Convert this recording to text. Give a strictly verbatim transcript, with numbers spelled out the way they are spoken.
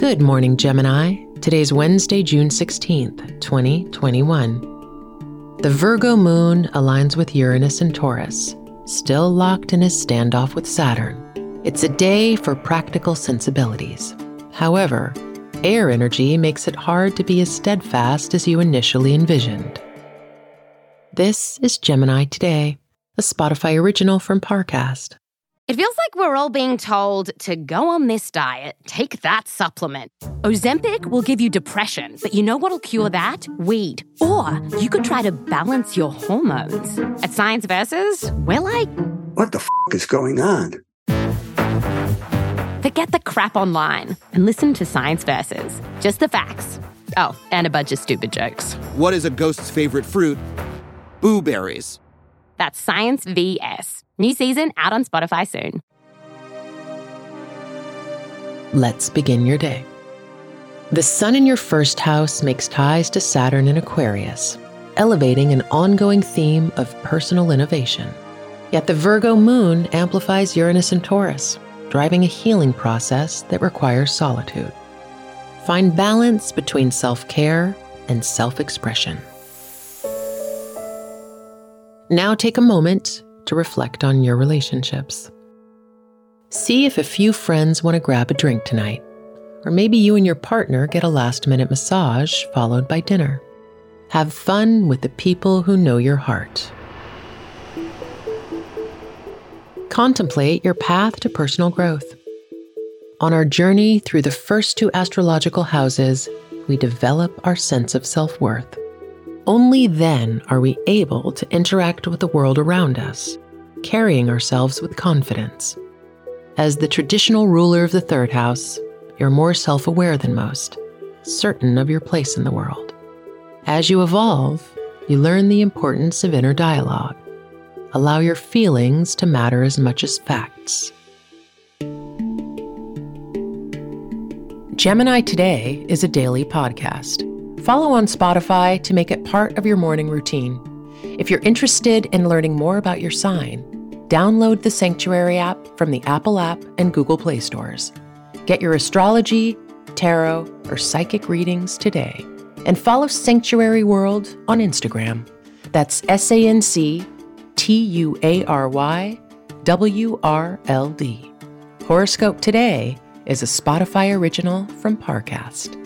Good morning, Gemini. Today's Wednesday, June sixteenth, twenty twenty-one. The Virgo moon aligns with Uranus and Taurus, still locked in his standoff with Saturn. It's a day for practical sensibilities. However, air energy makes it hard to be as steadfast as you initially envisioned. This is Gemini Today, a Spotify original from Parcast. It feels like we're all being told to go on this diet, take that supplement. Ozempic will give you depression, but you know what'll cure that? Weed. Or you could try to balance your hormones. At Science Versus, we're like, what the f*** is going on? Forget the crap online and listen to Science Versus. Just the facts. Oh, and a bunch of stupid jokes. What is a ghost's favorite fruit? Blueberries. That's Science V S. New season out on Spotify soon. Let's begin your day. The sun in your first house makes ties to Saturn in Aquarius, elevating an ongoing theme of personal innovation. Yet the Virgo moon amplifies Uranus and Taurus, driving a healing process that requires solitude. Find balance between self-care and self-expression. Now take a moment to reflect on your relationships. See if a few friends want to grab a drink tonight, or maybe you and your partner get a last-minute massage followed by dinner. Have fun with the people who know your heart. Contemplate your path to personal growth. On our journey through the first two astrological houses, we develop our sense of self-worth. Only then are we able to interact with the world around us, carrying ourselves with confidence. As the traditional ruler of the third house, you're more self-aware than most, certain of your place in the world. As you evolve, you learn the importance of inner dialogue. Allow your feelings to matter as much as facts. Gemini Today is a daily podcast. Follow on Spotify to make it part of your morning routine. If you're interested in learning more about your sign, download the Sanctuary app from the Apple app and Google Play stores. Get your astrology, tarot, or psychic readings today. And follow Sanctuary World on Instagram. That's S A N C T U A R Y W R L D. Horoscope Today is a Spotify original from Parcast.